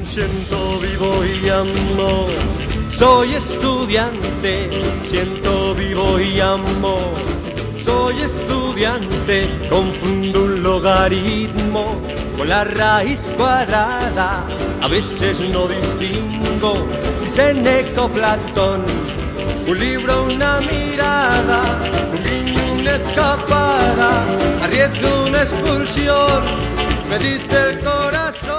Siento, vivo y amo, soy estudiante. Siento, vivo y amo, soy estudiante. Confundo un logaritmo con la raíz cuadrada. A veces no distingo si Séneca o Platón. Un libro, una mirada, un guiño, una escapada, arriesgo una expulsión, me dice el corazón.